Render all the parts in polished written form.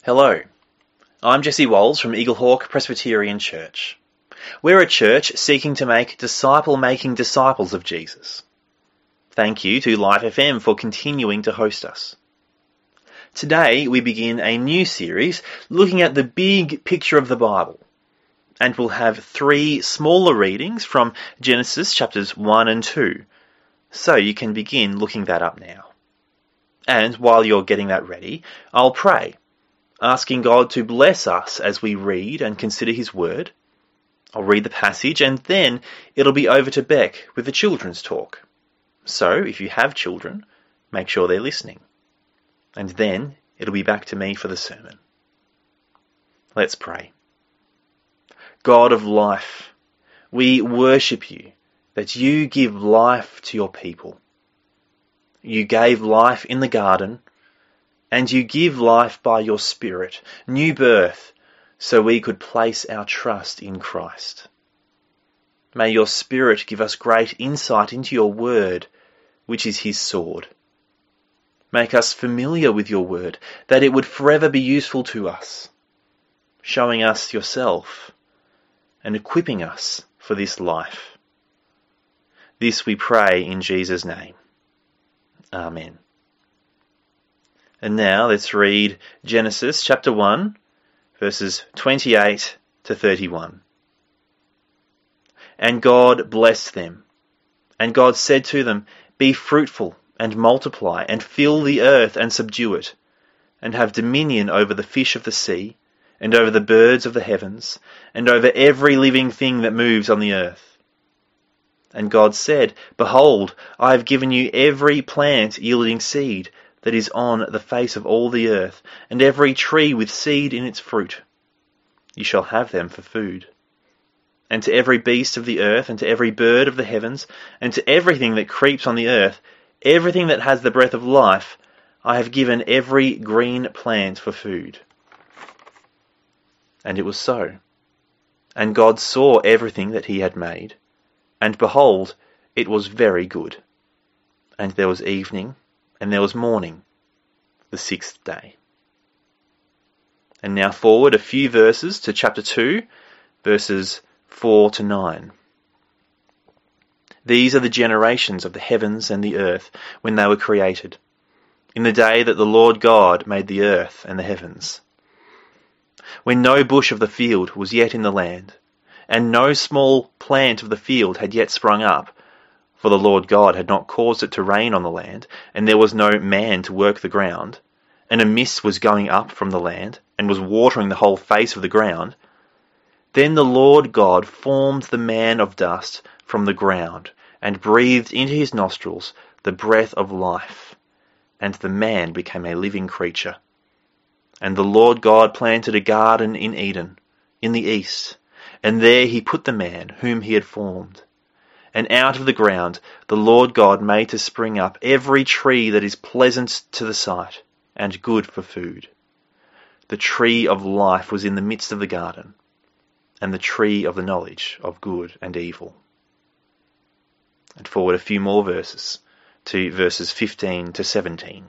Hello, I'm Jesse Walls from Eaglehawk Presbyterian Church. We're a church seeking to make disciple-making disciples of Jesus. Thank you to Life FM for continuing to host us. Today we begin a new series looking at the big picture of the Bible, and we'll have 3 smaller readings from Genesis chapters 1 and 2, so you can begin looking that up now. And while you're getting that ready, I'll pray, asking God to bless us as we read and consider His Word. I'll read the passage and then it'll be over to Beck with the children's talk. So if you have children, make sure they're listening. And then it'll be back to me for the sermon. Let's pray. God of life, we worship you that you give life to your people. You gave life in the garden, and you give life by your Spirit, new birth, so we could place our trust in Christ. May your Spirit give us great insight into your word, which is his sword. Make us familiar with your word, that it would forever be useful to us, showing us yourself and equipping us for this life. This we pray in Jesus' name. Amen. And now let's read Genesis chapter 1, verses 28 to 31. And God blessed them. And God said to them, Be fruitful and multiply, and fill the earth and subdue it, and have dominion over the fish of the sea, and over the birds of the heavens, and over every living thing that moves on the earth. And God said, Behold, I have given you every plant yielding seed that is on the face of all the earth, and every tree with seed in its fruit. You shall have them for food. And to every beast of the earth, and to every bird of the heavens, and to everything that creeps on the earth, everything that has the breath of life, I have given every green plant for food. And it was so. And God saw everything that he had made, and behold, it was very good. And there was evening, and there was morning, the 6th day. And now forward a few verses to chapter 2, verses 4 to 9. These are the generations of the heavens and the earth when they were created, in the day that the Lord God made the earth and the heavens. When no bush of the field was yet in the land, and no small plant of the field had yet sprung up, for the Lord God had not caused it to rain on the land, and there was no man to work the ground, and a mist was going up from the land, and was watering the whole face of the ground, then the Lord God formed the man of dust from the ground, and breathed into his nostrils the breath of life, and the man became a living creature. And the Lord God planted a garden in Eden, in the east, and there he put the man whom he had formed. And out of the ground the Lord God made to spring up every tree that is pleasant to the sight, and good for food. The tree of life was in the midst of the garden, and the tree of the knowledge of good and evil. And forward a few more verses, to verses 15 to 17.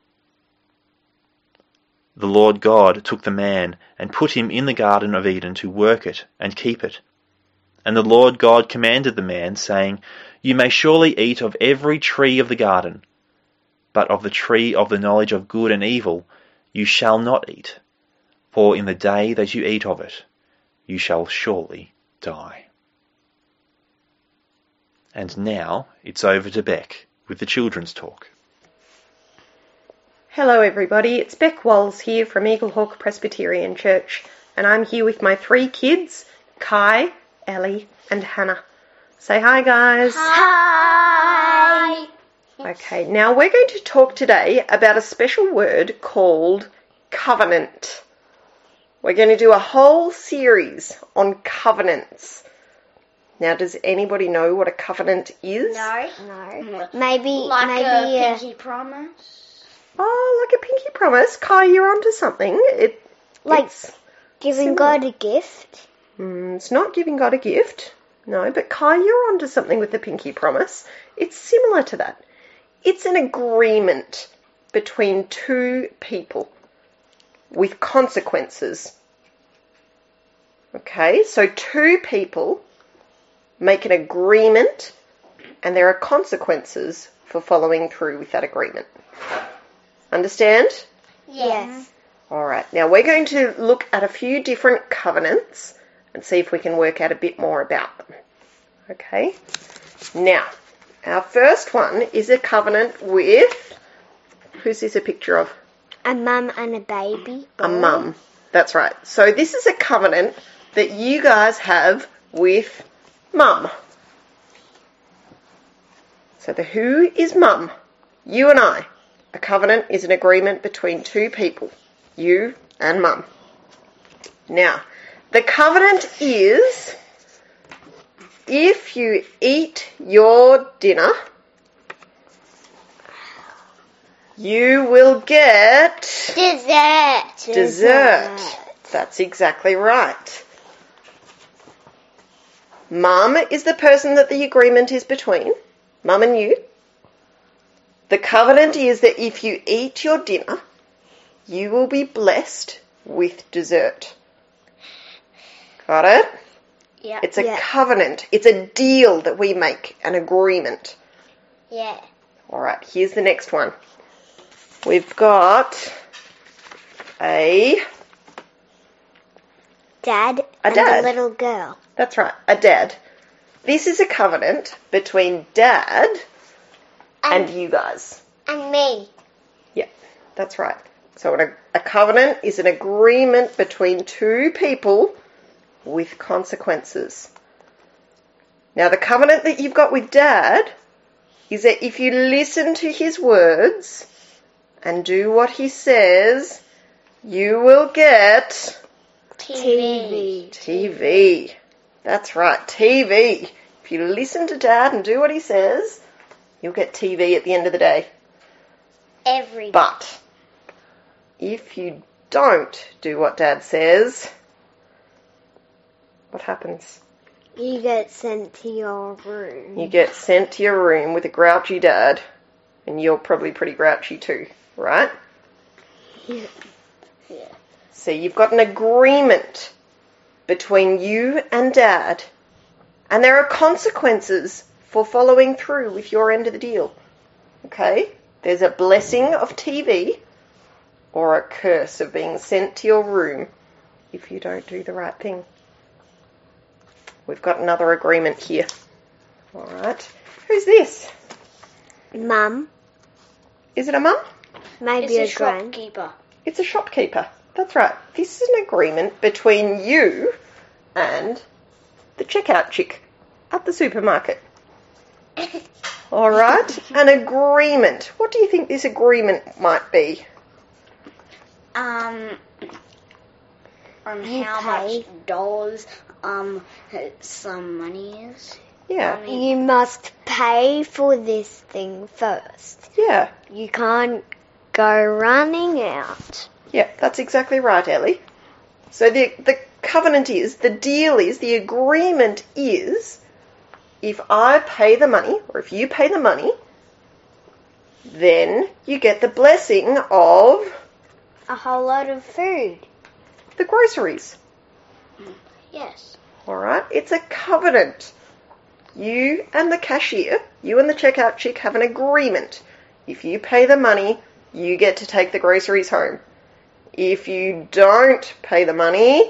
The Lord God took the man and put him in the Garden of Eden to work it and keep it. And the Lord God commanded the man, saying, You may surely eat of every tree of the garden, but of the tree of the knowledge of good and evil you shall not eat, for in the day that you eat of it you shall surely die. And now it's over to Beck with the children's talk. Hello everybody, it's Beck Walls here from Eaglehawk Presbyterian Church, and I'm here with my 3 kids, Kai, Ellie and Hannah. Say hi guys. Hi! Okay, now we're going to talk today about a special word called covenant. We're going to do a whole series on covenants. Now, does anybody know what a covenant is? No. Maybe a pinky promise. Oh, like a pinky promise. Kai, you're onto something. It's Giving God a gift. It's not giving God a gift. No, but Kai, you're onto something with the pinky promise. It's similar to that. It's an agreement between 2 people. with consequences. Okay, so two people make an agreement and there are consequences for following through with that agreement. Understand? Yes. All right, now we're going to look at a few different covenants and see if we can work out a bit more about them. Okay, now our first one is a covenant with, who's this a picture of? A mum and a baby. A mum, that's right. So this is a covenant that you guys have with mum. So the who is mum? You and I. A covenant is an agreement between two people, you and mum. Now, the covenant is if you eat your dinner, you will get dessert. That's exactly right. Mum is the person that the agreement is between, mum and you. The covenant is that if you eat your dinner, you will be blessed with dessert. Got it? Yeah. It's a covenant. It's a deal that we make, an agreement. Yeah. All right, here's the next one. We've got a Dad A and dad. a little girl. That's right, a dad. This is a covenant between Dad and you guys. And me. Yeah, that's right. So a covenant is an agreement between two people with consequences. Now, the covenant that you've got with Dad is that if you listen to his words and do what he says, you will get TV. That's right, TV. If you listen to Dad and do what he says, you'll get TV at the end of the day. Every day. But if you don't do what Dad says, what happens? You get sent to your room. You get sent to your room with a grouchy dad, and you're probably pretty grouchy too, right? Yeah. So you've got an agreement between you and Dad, and there are consequences for following through with your end of the deal. Okay? There's a blessing of TV or a curse of being sent to your room if you don't do the right thing. We've got another agreement here. All right. Who's this? Mum. Is it a mum? Maybe It's a a grand. shopkeeper. It's a shopkeeper. That's right. This is an agreement between you and the checkout chick at the supermarket. All right. An agreement. What do you think this agreement might be? On You how pay. much dollars some money is. Yeah. You must pay for this thing first. Yeah. You can't go running out. Yeah, that's exactly right, Ellie. So the covenant is, the deal is, the agreement is, if I pay the money, or if you pay the money, then you get the blessing of A whole lot of food. the groceries. Yes. All right? It's a covenant. You and the cashier, you and the checkout chick have an agreement. If you pay the money, you get to take the groceries home. If you don't pay the money,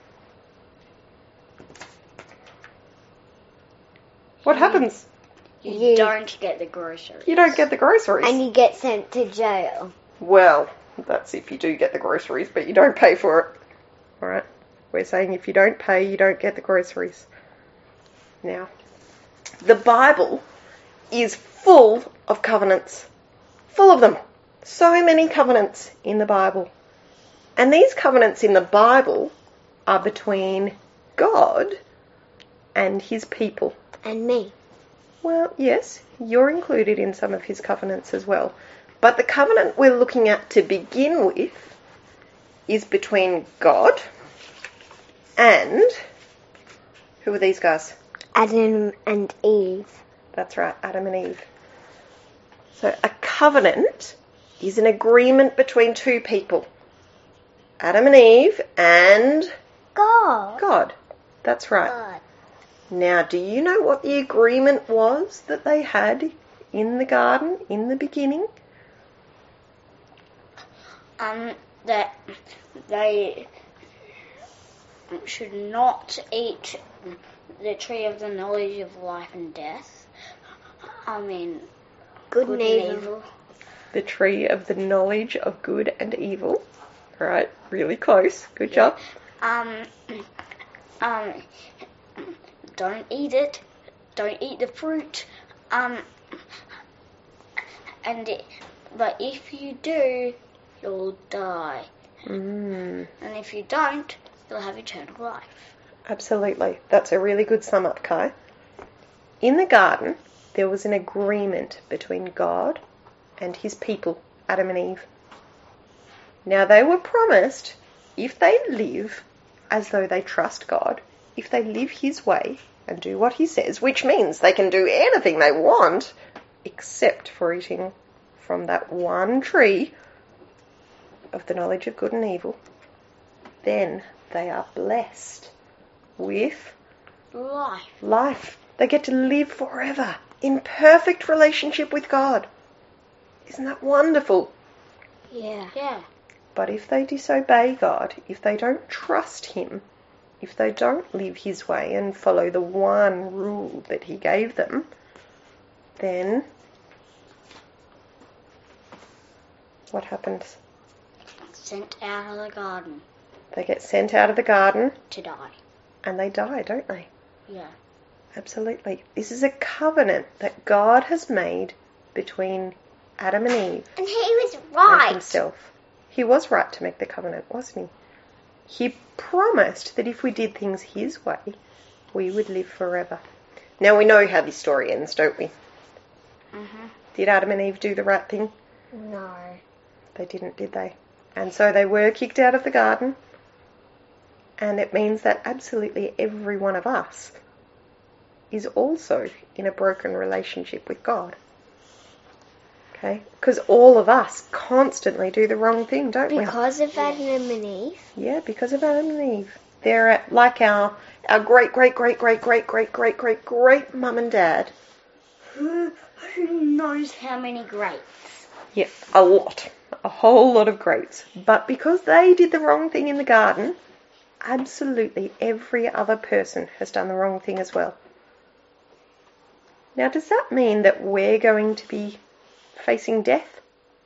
what happens? You don't get the groceries. You don't get the groceries. And you get sent to jail. Well, that's if you do get the groceries, but you don't pay for it. All right? We're saying if you don't pay, you don't get the groceries. Now, the Bible is full of covenants. Full of them. So many covenants in the Bible. And these covenants in the Bible are between God and his people. And me. Well, yes, you're included in some of his covenants as well. But the covenant we're looking at to begin with is between God and, who are these guys? Adam and Eve. That's right, Adam and Eve. So a covenant is an agreement between two people. Adam and Eve and God. God. That's right. God. Now, do you know what the agreement was that they had in the garden in the beginning? That they should not eat the tree of the knowledge of life and death. Good and evil. The tree of the knowledge of good and evil. All right, really close. Good job. Don't eat it. Don't eat the fruit. But if you do, you'll die. And if you don't, you'll have eternal life. Absolutely. That's a really good sum up, Kai. In the garden, there was an agreement between God and his people, Adam and Eve. Now, they were promised, if they live as though they trust God, if they live his way and do what he says, which means they can do anything they want except for eating from that one tree of the knowledge of good and evil, then they are blessed with life. They get to live forever in perfect relationship with God. Isn't that wonderful? Yeah. But if they disobey God, if they don't trust him, if they don't live his way and follow the one rule that he gave them, then what happens? Sent out of the garden. They get sent out of the garden To die. and they die, don't they? Yeah. Absolutely. This is a covenant that God has made between Adam and Eve And he was and right. himself. He was right to make the covenant, wasn't he? He promised that if we did things his way, we would live forever. Now we know how this story ends, don't we? Did Adam and Eve do the right thing? No. They didn't, did they? And so they were kicked out of the garden. And it means that absolutely every one of us is also in a broken relationship with God. Okay? Because all of us constantly do the wrong thing, don't we? Because of Adam and Eve. Yeah, because of Adam and Eve. They're like our great mum and dad. Who knows how many greats? Yeah, a lot. A whole lot of greats. But because they did the wrong thing in the garden, absolutely every other person has done the wrong thing as well. Now, does that mean that we're going to be facing death?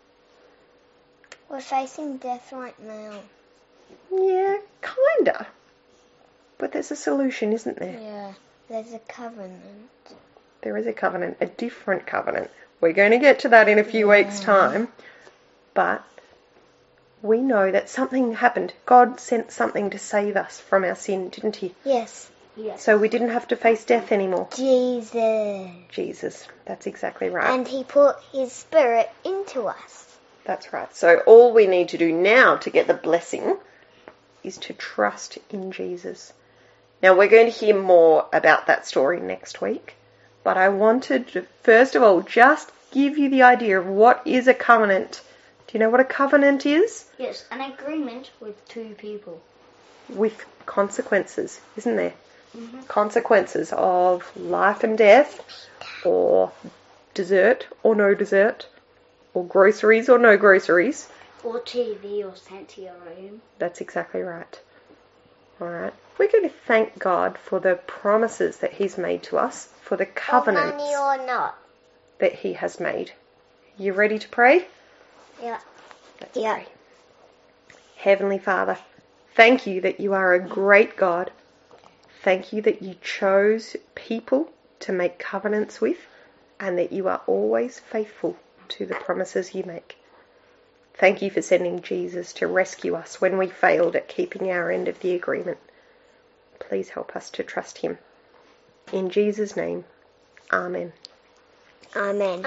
We're facing death right now. Yeah, kinda. But there's a solution, isn't there? Yeah. There's a covenant. There is a covenant, a different covenant. We're going to get to that in a few weeks' time. But we know that something happened. God sent something to save us from our sin, didn't he? Yes. So we didn't have to face death anymore. Jesus. That's exactly right. And he put his spirit into us. That's right. So all we need to do now to get the blessing is to trust in Jesus. Now we're going to hear more about that story next week. But I wanted to, first of all, just give you the idea of what is a covenant. Do you know what a covenant is? Yes, an agreement with two people. With consequences, isn't there? Consequences of life and death, or dessert or no dessert, or groceries or no groceries. Or TV or sent to your room. That's exactly right. All right. We're going to thank God for the promises that he's made to us, for the covenants Money or not. that he has made. You ready to pray? Yeah. Let's pray. Heavenly Father, thank you that you are a great God. Thank you that you chose people to make covenants with, and that you are always faithful to the promises you make. Thank you for sending Jesus to rescue us when we failed at keeping our end of the agreement. Please help us to trust him. In Jesus' name, Amen. Amen.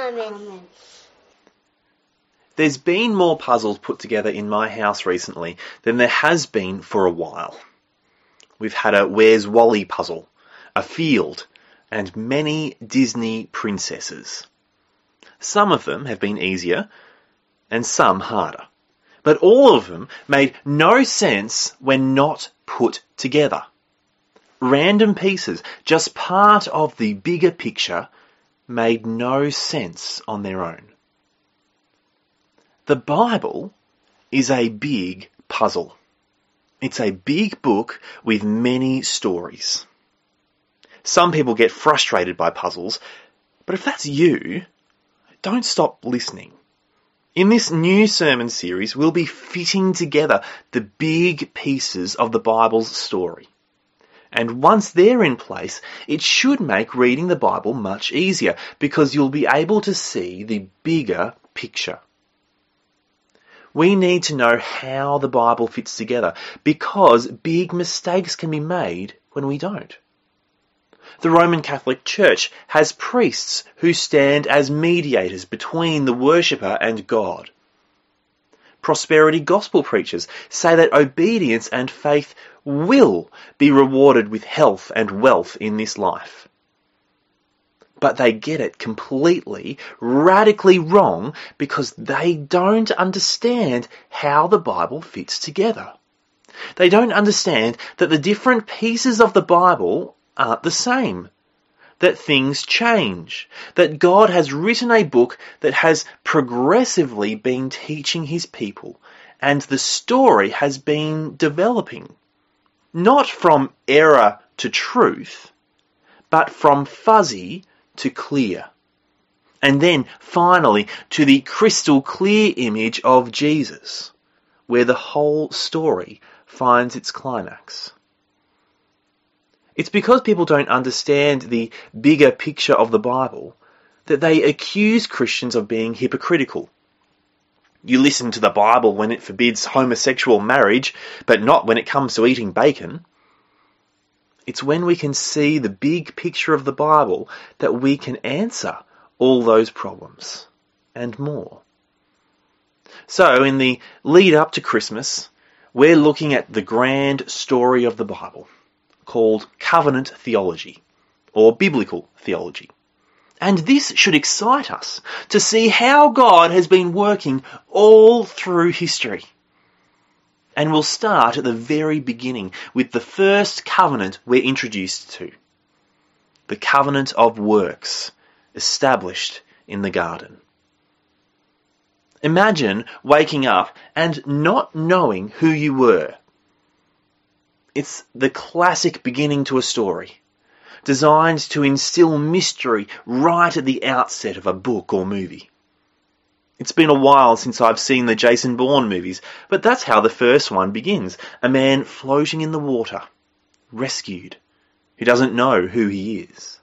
There's been more puzzles put together in my house recently than there has been for a while. We've had a Where's Wally puzzle, a field, and many Disney princesses. Some of them have been easier, and some harder. but all of them made no sense when not put together. Random pieces, just part of the bigger picture, made no sense on their own. The Bible is a big puzzle. It's a big book with many stories. Some people get frustrated by puzzles, but if that's you, don't stop listening. In this new sermon series, we'll be fitting together the big pieces of the Bible's story. And once they're in place, it should make reading the Bible much easier because you'll be able to see the bigger picture. We need to know how the Bible fits together because big mistakes can be made when we don't. The Roman Catholic Church has priests who stand as mediators between the worshipper and God. Prosperity gospel preachers say that obedience and faith will be rewarded with health and wealth in this life. But they get it completely, radically wrong because they don't understand how the Bible fits together. They don't understand that the different pieces of the Bible aren't the same, that things change, that God has written a book that has progressively been teaching his people, and the story has been developing, not from error to truth, but from fuzzy to clear. And then finally to the crystal clear image of Jesus, where the whole story finds its climax. It's because people don't understand the bigger picture of the Bible that they accuse Christians of being hypocritical. You listen to the Bible when it forbids homosexual marriage, but not when it comes to eating bacon. It's when we can see the big picture of the Bible that we can answer all those problems and more. So in the lead up to Christmas, we're looking at the grand story of the Bible, called covenant theology, or biblical theology. And this should excite us to see how God has been working all through history. And we'll start at the very beginning with the first covenant we're introduced to, the covenant of works, established in the garden. Imagine waking up and not knowing who you were. It's the classic beginning to a story, designed to instill mystery right at the outset of a book or movie. It's been a while since I've seen the Jason Bourne movies, but that's how the first one begins. A man floating in the water, rescued, who doesn't know who he is.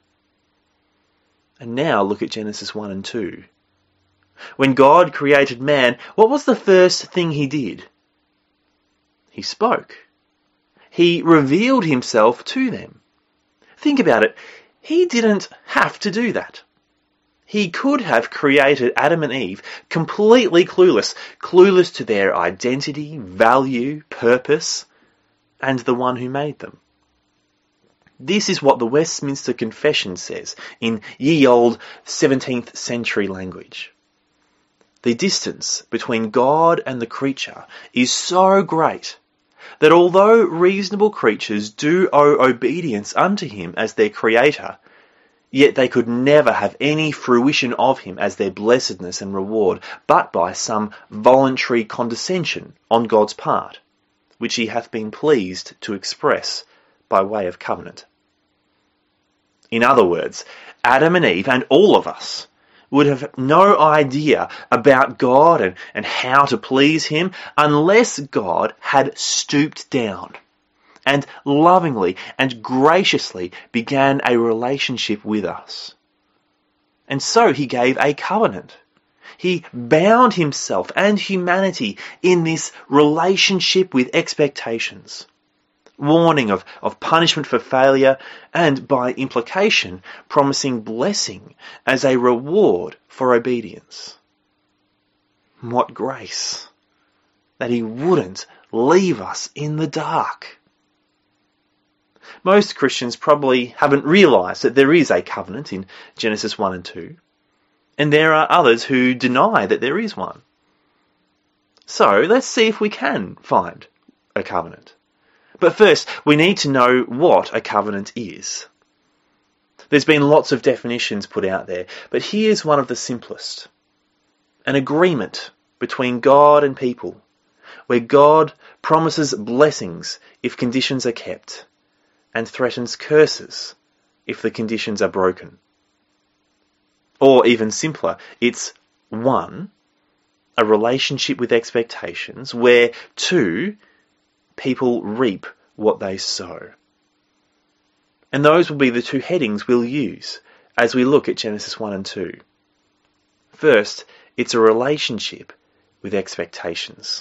And now look at Genesis 1 and 2. When God created man, what was the first thing he did? He spoke. He revealed himself to them. Think about it. He didn't have to do that. He could have created Adam and Eve completely clueless to their identity, value, purpose, and the one who made them. This is what the Westminster Confession says in ye old 17th century language. The distance between God and the creature is so great that although reasonable creatures do owe obedience unto him as their creator, yet they could never have any fruition of him as their blessedness and reward, but by some voluntary condescension on God's part, which he hath been pleased to express by way of covenant. In other words, Adam and Eve and all of us would have no idea about God and how to please him unless God had stooped down and lovingly and graciously began a relationship with us. And so he gave a covenant. He bound himself and humanity in this relationship with expectations, warning of punishment for failure, and by implication, promising blessing as a reward for obedience. What grace that he wouldn't leave us in the dark. Most Christians probably haven't realised that there is a covenant in Genesis 1 and 2, and there are others who deny that there is one. So let's see if we can find a covenant. But first, we need to know what a covenant is. There's been lots of definitions put out there, but here's one of the simplest. An agreement between God and people, where God promises blessings if conditions are kept, and threatens curses if the conditions are broken. Or even simpler, it's 1, a relationship with expectations, where 2, people reap what they sow. And those will be the 2 headings we'll use as we look at Genesis 1 and 2. First, it's a relationship with expectations.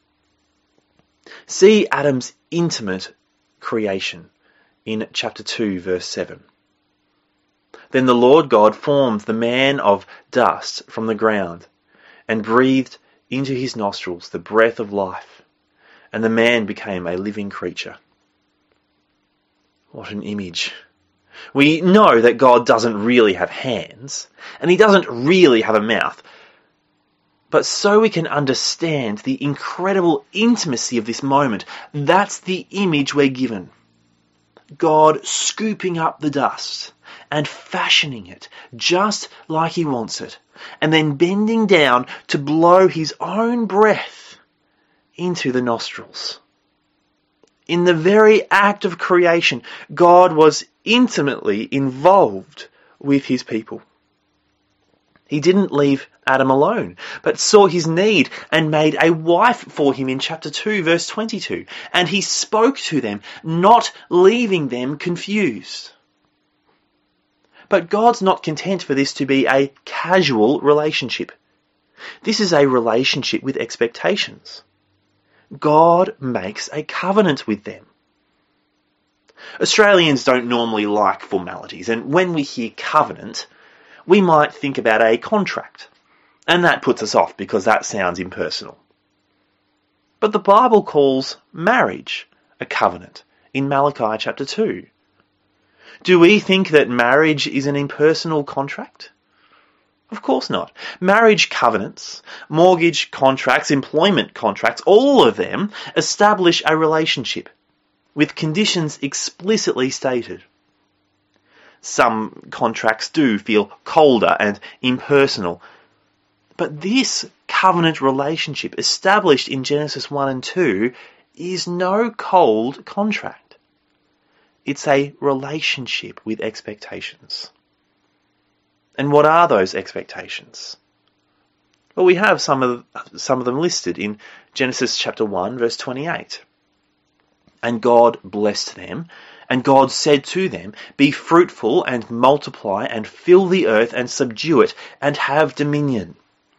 See Adam's intimate creation in chapter 2, verse 7. Then the Lord God formed the man of dust from the ground and breathed into his nostrils the breath of life, and the man became a living creature. What an image. We know that God doesn't really have hands, and he doesn't really have a mouth. But so we can understand the incredible intimacy of this moment, that's the image we're given. God scooping up the dust and fashioning it just like he wants it, and then bending down to blow his own breath into the nostrils. In the very act of creation, God was intimately involved with his people. He didn't leave Adam alone, but saw his need and made a wife for him in chapter 2, verse 22. And he spoke to them, not leaving them confused. But God's not content for this to be a casual relationship. This is a relationship with expectations. God makes a covenant with them. Australians don't normally like formalities, and when we hear covenant, we might think about a contract, and that puts us off because that sounds impersonal. But the Bible calls marriage a covenant in Malachi chapter 2. Do we think that marriage is an impersonal contract? Of course not. Marriage covenants, mortgage contracts, employment contracts, all of them establish a relationship with conditions explicitly stated. Some contracts do feel colder and impersonal, but this covenant relationship established in Genesis 1 and 2 is no cold contract. It's a relationship with expectations. And what are those expectations? Well, we have some of them listed in Genesis chapter 1, verse 28. And God blessed them, and God said to them, "Be fruitful and multiply and fill the earth and subdue it and have dominion."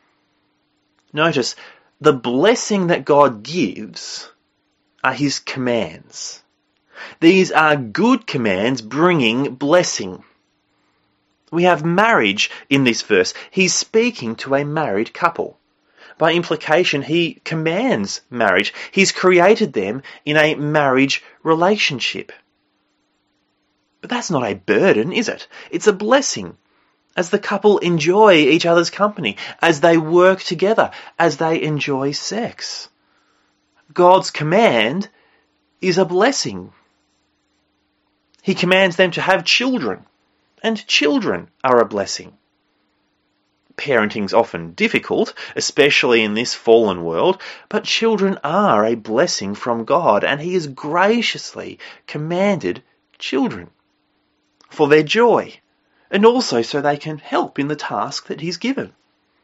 Notice, the blessing that God gives are his commands. These are good commands bringing blessing. We have marriage in this verse. He's speaking to a married couple. By implication, he commands marriage. He's created them in a marriage relationship. But that's not a burden, is it? It's a blessing as the couple enjoy each other's company, as they work together, as they enjoy sex. God's command is a blessing. He commands them to have children, and children are a blessing. Parenting's often difficult, especially in this fallen world, but children are a blessing from God, and he has graciously commanded children for their joy, and also so they can help in the task that he's given.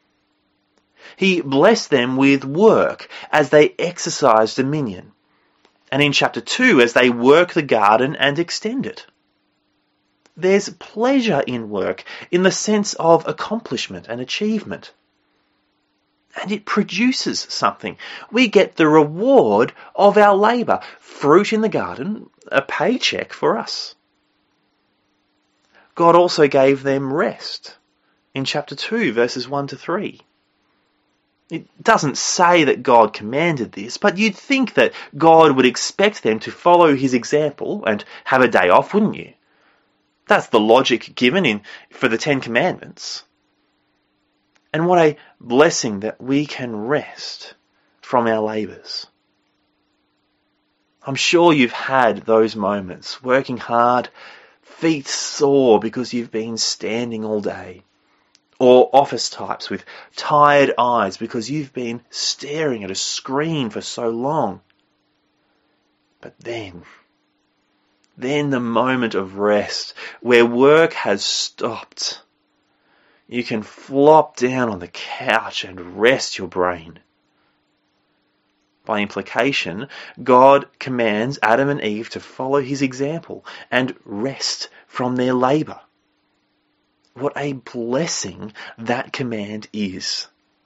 He blessed them with work as they exercise dominion, and in chapter 2 as they work the garden and extend it. There's pleasure in work in the sense of accomplishment and achievement. And it produces something. We get the reward of our labour, fruit in the garden, a paycheck for us. God also gave them rest in chapter 2, verses 1 to 3. It doesn't say that God commanded this, but you'd think that God would expect them to follow his example and have a day off, wouldn't you? That's the logic given for the Ten Commandments. And what a blessing that we can rest from our labours. I'm sure you've had those moments, working hard, feet sore because you've been standing all day. Or office types with tired eyes because you've been staring at a screen for so long. But then the moment of rest, where work has stopped, you can flop down on the couch and rest your brain. By implication, God commands Adam and Eve to follow his example and rest from their labour. What a blessing that command is.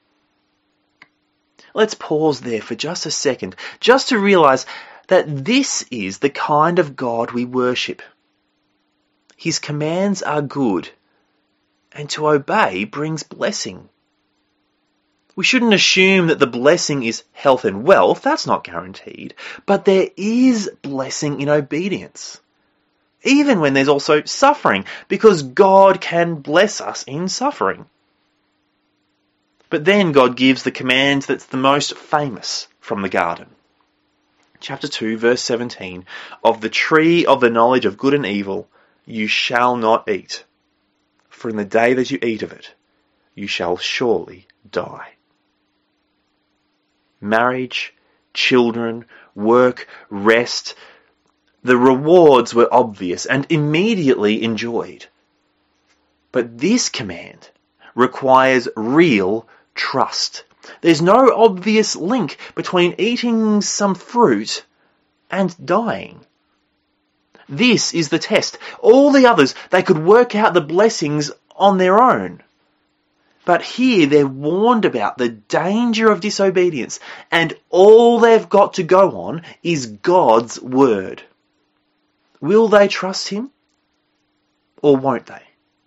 Let's pause there for just a second, just to realise that this is the kind of God we worship. His commands are good, and to obey brings blessing. We shouldn't assume that the blessing is health and wealth, that's not guaranteed, but there is blessing in obedience. Even when there's also suffering, because God can bless us in suffering. But then God gives the command that's the most famous from the garden. Chapter 2, verse 17, "Of the tree of the knowledge of good and evil you shall not eat, for in the day that you eat of it, you shall surely die." Marriage, children, work, rest, the rewards were obvious and immediately enjoyed. But this command requires real trust. There's no obvious link between eating some fruit and dying. This is the test. All the others, they could work out the blessings on their own. But here they're warned about the danger of disobedience, and all they've got to go on is God's word. Will they trust him, or won't they?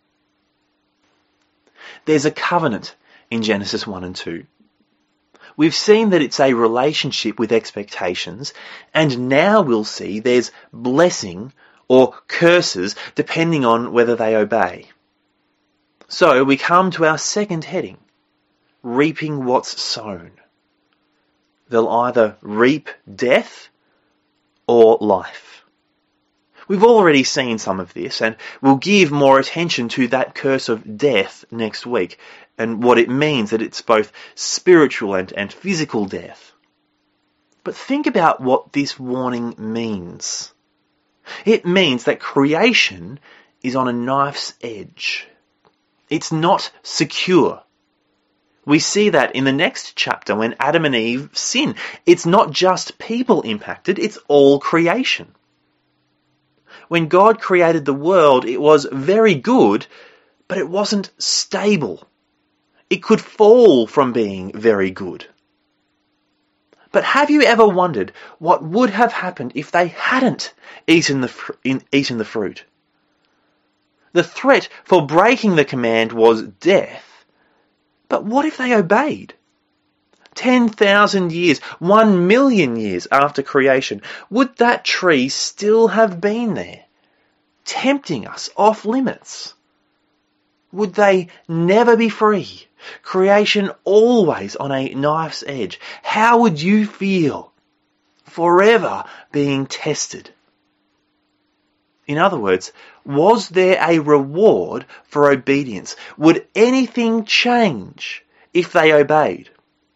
There's a covenant in Genesis 1 and 2. We've seen that it's a relationship with expectations, and now we'll see there's blessing or curses depending on whether they obey. So we come to our second heading, reaping what's sown. They'll either reap death or life. We've already seen some of this, and we'll give more attention to that curse of death next week, and what it means that it's both spiritual and physical death. But think about what this warning means. It means that creation is on a knife's edge. It's not secure. We see that in the next chapter when Adam and Eve sin. It's not just people impacted, it's all creation. When God created the world, it was very good, but it wasn't stable. It could fall from being very good. But have you ever wondered what would have happened if they hadn't eaten the fruit? The threat for breaking the command was death. But what if they obeyed? 10,000 years, 1 million years after creation, would that tree still have been there, tempting us off limits? Would they never be free? Creation always on a knife's edge. How would you feel? Forever being tested. In other words, was there a reward for obedience? Would anything change if they obeyed?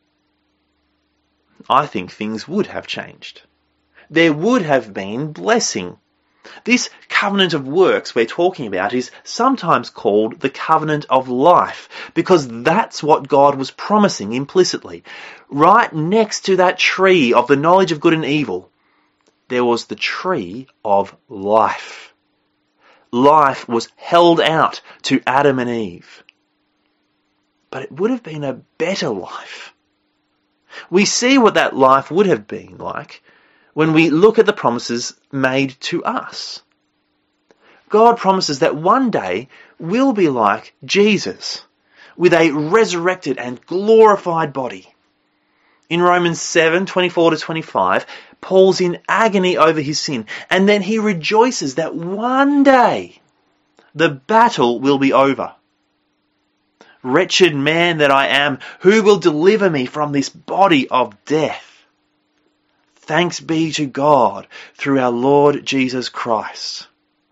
I think things would have changed. There would have been blessing. This covenant of works we're talking about is sometimes called the covenant of life, because that's what God was promising implicitly. Right next to that tree of the knowledge of good and evil, there was the tree of life. Life was held out to Adam and Eve. But it would have been a better life. We see what that life would have been like when we look at the promises made to us. God promises that one day we'll be like Jesus, with a resurrected and glorified body. In Romans 7:24-25, Paul's in agony over his sin, and then he rejoices that one day the battle will be over. Wretched man that I am, who will deliver me from this body of death? Thanks be to God through our Lord Jesus Christ.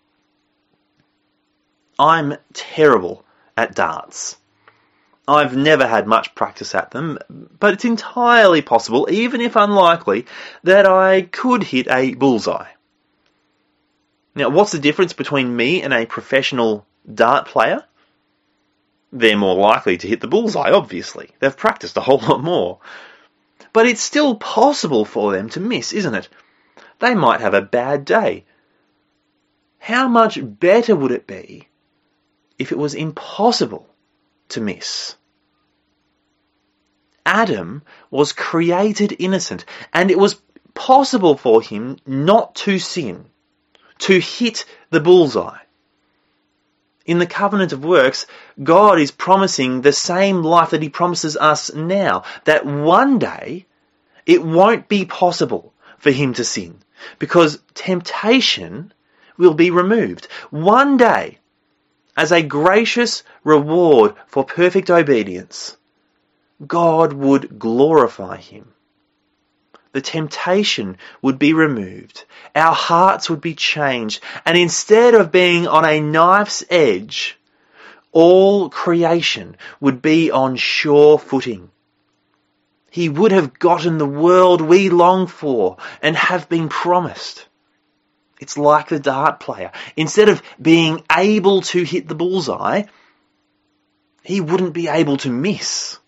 I'm terrible at darts. I've never had much practice at them, but it's entirely possible, even if unlikely, that I could hit a bullseye. Now, what's the difference between me and a professional dart player? They're more likely to hit the bullseye, obviously. They've practiced a whole lot more. But it's still possible for them to miss, isn't it? They might have a bad day. How much better would it be if it was impossible to miss? Adam was created innocent, and it was possible for him not to sin, to hit the bullseye. In the covenant of works, God is promising the same life that he promises us now, that one day it won't be possible for him to sin, because temptation will be removed. One day, as a gracious reward for perfect obedience, God would glorify him. The temptation would be removed. Our hearts would be changed. And instead of being on a knife's edge, all creation would be on sure footing. He would have gotten the world we long for and have been promised. It's like the dart player. Instead of being able to hit the bullseye, he wouldn't be able to miss.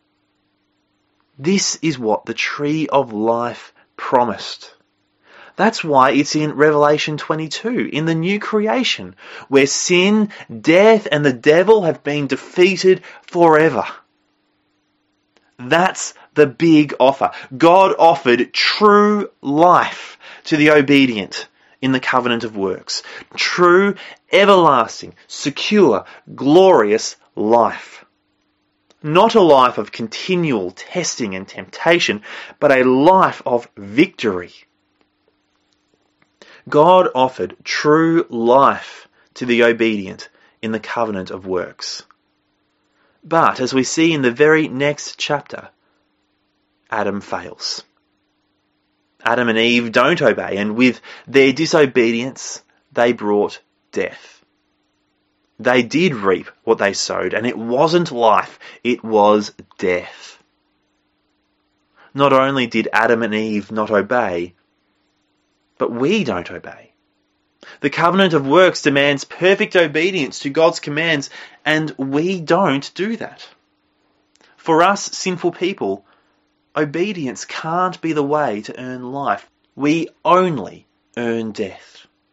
This is what the tree of life promised. That's why it's in Revelation 22, in the new creation, where sin, death, and the devil have been defeated forever. That's the big offer. God offered true life to the obedient in the covenant of works. True, everlasting, secure, glorious life. Not a life of continual testing and temptation, but a life of victory. God offered true life to the obedient in the covenant of works. But, as we see in the very next chapter, Adam fails. Adam and Eve don't obey, and with their disobedience, they brought death. They did reap what they sowed, and it wasn't life, it was death. Not only did Adam and Eve not obey, but we don't obey. The covenant of works demands perfect obedience to God's commands, and we don't do that. For us sinful people, obedience can't be the way to earn life. We only earn death.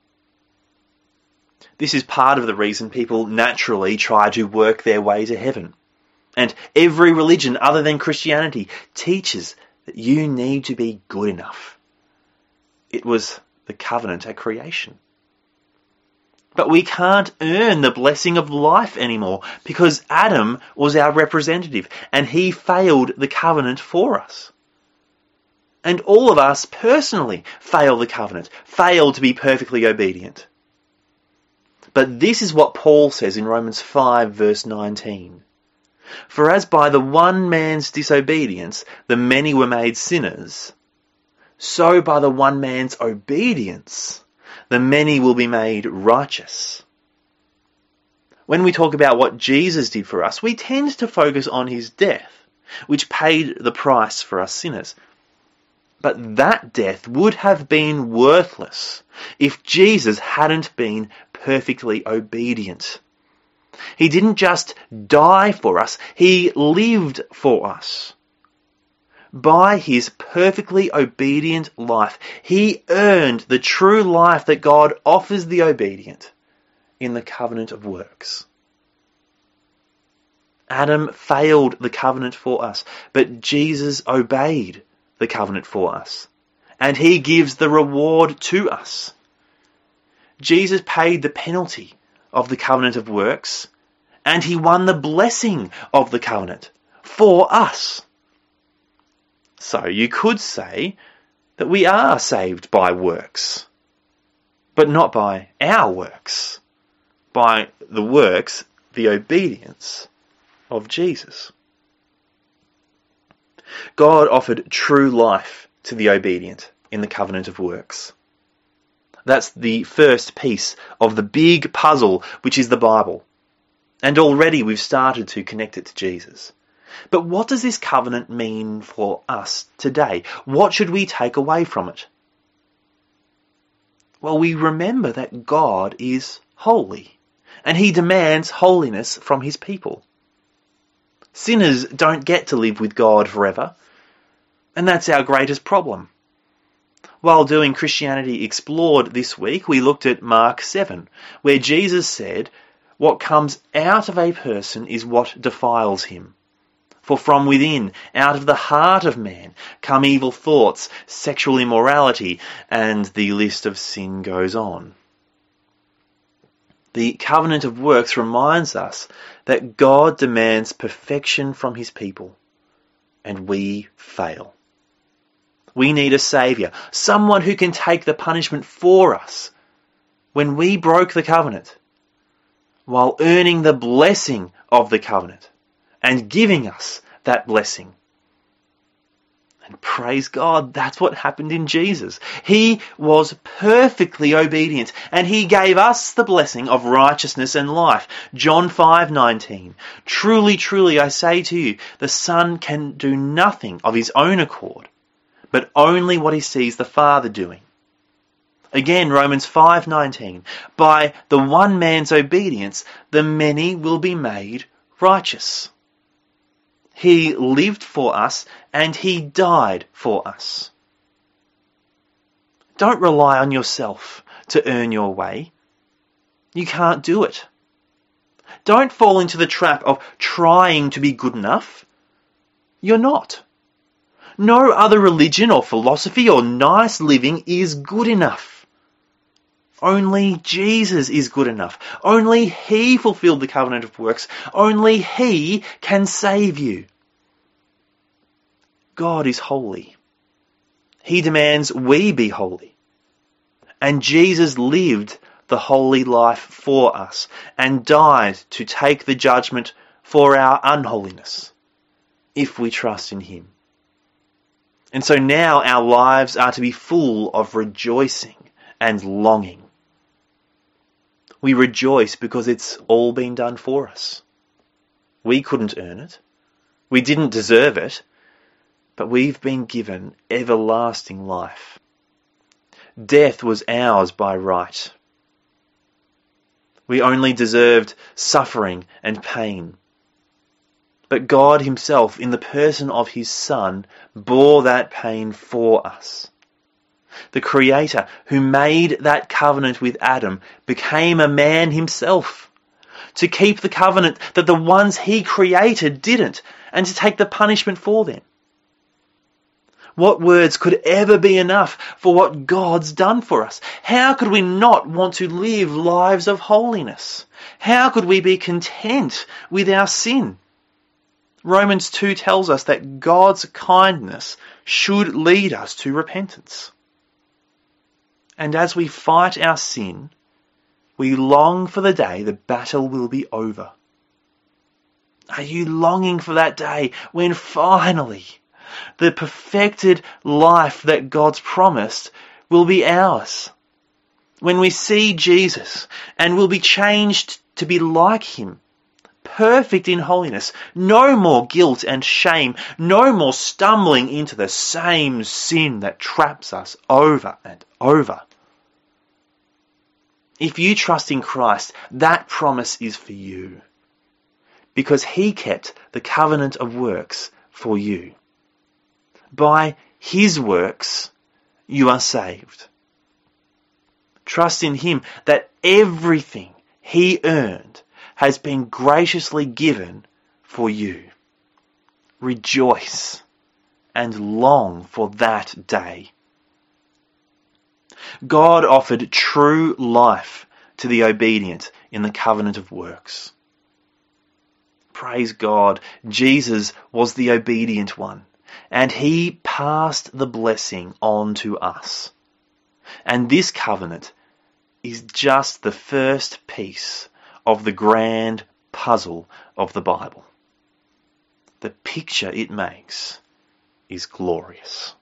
This is part of the reason people naturally try to work their way to heaven. And every religion other than Christianity teaches that you need to be good enough. It was the covenant at creation. But we can't earn the blessing of life anymore because Adam was our representative and he failed the covenant for us. And all of us personally fail the covenant, fail to be perfectly obedient. But this is what Paul says in Romans 5 verse 19. For as by the one man's disobedience the many were made sinners, so by the one man's obedience the many will be made righteous. When we talk about what Jesus did for us, we tend to focus on his death, which paid the price for us sinners. But that death would have been worthless if Jesus hadn't been perfectly obedient. He didn't just die for us, he lived for us. By his perfectly obedient life, he earned the true life that God offers the obedient in the covenant of works. Adam failed the covenant for us, but Jesus obeyed the covenant for us, and he gives the reward to us. Jesus paid the penalty of the covenant of works, and he won the blessing of the covenant for us. So you could say that we are saved by works, but not by our works, by the works, the obedience of Jesus. God offered true life to the obedient in the covenant of works. That's the first piece of the big puzzle, which is the Bible. And already we've started to connect it to Jesus. But what does this covenant mean for us today? What should we take away from it? Well, we remember that God is holy, and he demands holiness from his people. Sinners don't get to live with God forever, and that's our greatest problem. While doing Christianity Explored this week, we looked at Mark 7, where Jesus said, "What comes out of a person is what defiles him. For from within, out of the heart of man, come evil thoughts, sexual immorality," and the list of sin goes on. The covenant of works reminds us that God demands perfection from his people, and we fail. We need a saviour, someone who can take the punishment for us when we broke the covenant, while earning the blessing of the covenant and giving us that blessing. And praise God, that's what happened in Jesus. He was perfectly obedient, and he gave us the blessing of righteousness and life. John 5:19. "Truly, truly, I say to you, the Son can do nothing of his own accord, but only what he sees the Father doing." Again, Romans 5:19. "By the one man's obedience, the many will be made righteous." He lived for us and he died for us. Don't rely on yourself to earn your way. You can't do it. Don't fall into the trap of trying to be good enough. You're not. No other religion or philosophy or nice living is good enough. Only Jesus is good enough. Only he fulfilled the covenant of works. Only he can save you. God is holy. He demands we be holy. And Jesus lived the holy life for us and died to take the judgment for our unholiness, if we trust in him. And so now our lives are to be full of rejoicing and longing. We rejoice because it's all been done for us. We couldn't earn it. We didn't deserve it. But we've been given everlasting life. Death was ours by right. We only deserved suffering and pain. But God himself, in the person of his Son, bore that pain for us. The Creator who made that covenant with Adam became a man himself to keep the covenant that the ones he created didn't, and to take the punishment for them. What words could ever be enough for what God's done for us? How could we not want to live lives of holiness? How could we be content with our sin? Romans 2 tells us that God's kindness should lead us to repentance. And as we fight our sin, we long for the day the battle will be over. Are you longing for that day when finally the perfected life that God's promised will be ours? When we see Jesus and will be changed to be like him, perfect in holiness, no more guilt and shame, no more stumbling into the same sin that traps us over and over. If you trust in Christ, that promise is for you, because he kept the covenant of works for you. By his works, you are saved. Trust in him that everything he earned has been graciously given for you. Rejoice and long for that day. God offered true life to the obedient in the covenant of works. Praise God, Jesus was the obedient one, and he passed the blessing on to us. And this covenant is just the first piece of the grand puzzle of the Bible. the picture it makes is glorious.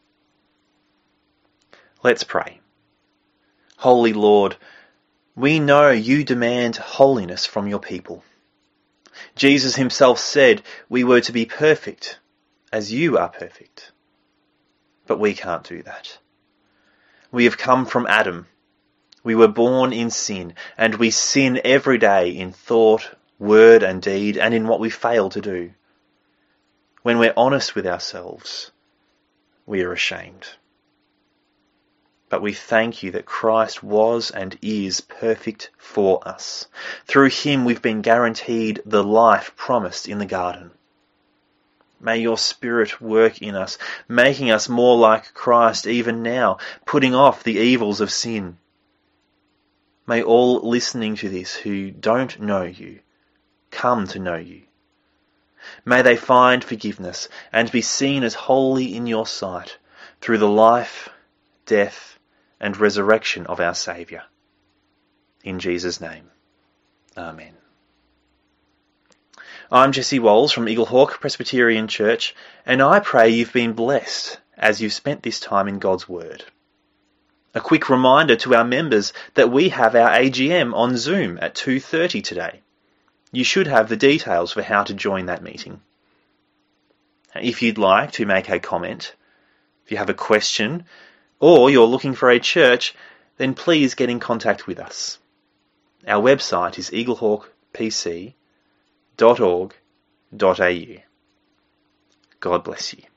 Let's pray. Holy Lord, we know you demand holiness from your people. Jesus himself said we were to be perfect as you are perfect. But we can't do that. We have come from Adam. We were born in sin, and we sin every day in thought, word and deed, and in what we fail to do. When we're honest with ourselves, we are ashamed. But we thank you that Christ was and is perfect for us. Through him we've been guaranteed the life promised in the garden. May your Spirit work in us, making us more like Christ even now, putting off the evils of sin. May all listening to this who don't know you come to know you. May they find forgiveness and be seen as holy in your sight through the life, death, and resurrection of our Saviour. In Jesus' name, Amen. I'm Jesse Walls from Eaglehawk Presbyterian Church, and I pray you've been blessed as you've spent this time in God's Word. A quick reminder to our members that we have our AGM on Zoom at 2:30 today. You should have the details for how to join that meeting. If you'd like to make a comment, if you have a question, or you're looking for a church, then please get in contact with us. Our website is eaglehawkpc.org.au. God bless you.